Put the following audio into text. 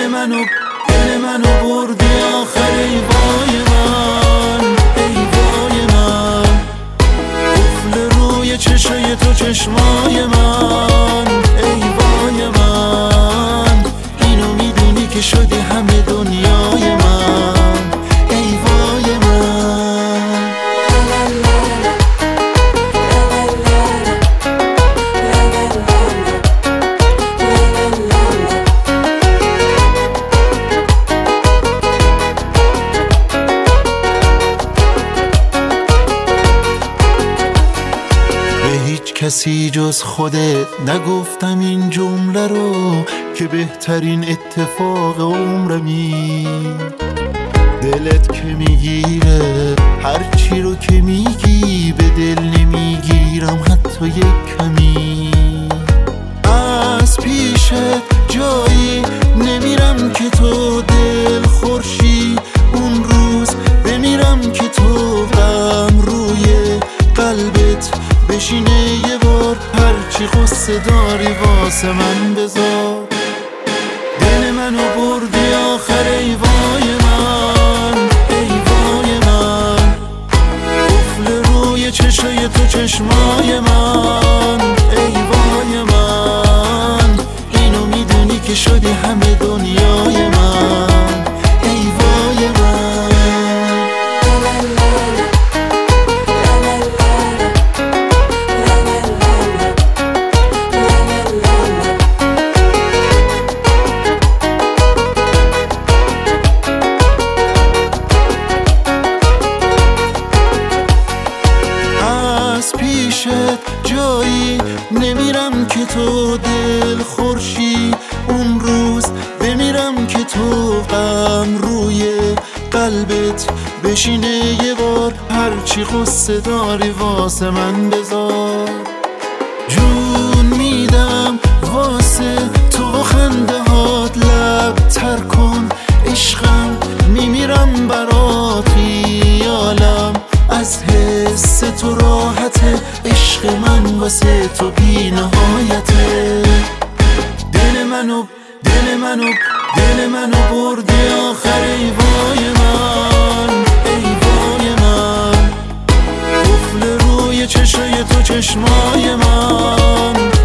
دل منو بردی آخر ای وای من، ای وای من. قفل روی چشای تو چشمای من، ای وای من. اینو میدونی که شدی همه دنیای من، ای وای من. کسی جز خودت نگفتم این جمله رو که بهترین اتفاق عمرمی. دلت که میگیره هرچی رو که میگی به دل نمیگیرم حتی یک کمی. از پیشت جایی نمیرم که تو دل خورشی، اون روز بمیرم که تو غم روی قلبت بشینه یه بار. هرچی قصه داری واسه من بذار. دل منو بردی آخر ای وای من، ای وای من. قفل روی چشای تو چشمای من، ای وای من. اینو میدونی که شدی همه دنیای من، ای وای من. پیشت جایی نمیرم که تو دل خورشی، اون روز بمیرم که تو غم روی قلبت بشینه یه بار. هرچی قصه داری واسه من بذار. جون میدم واسه تو خنده هات لب تر کن. عشقم میمیرم برات خیالم از حس تو راحته. عشق من واسه تو بی نهایته. دل منو بردی آخر ای وای من، ای وای من. قفل روی چشای تو چشمای من،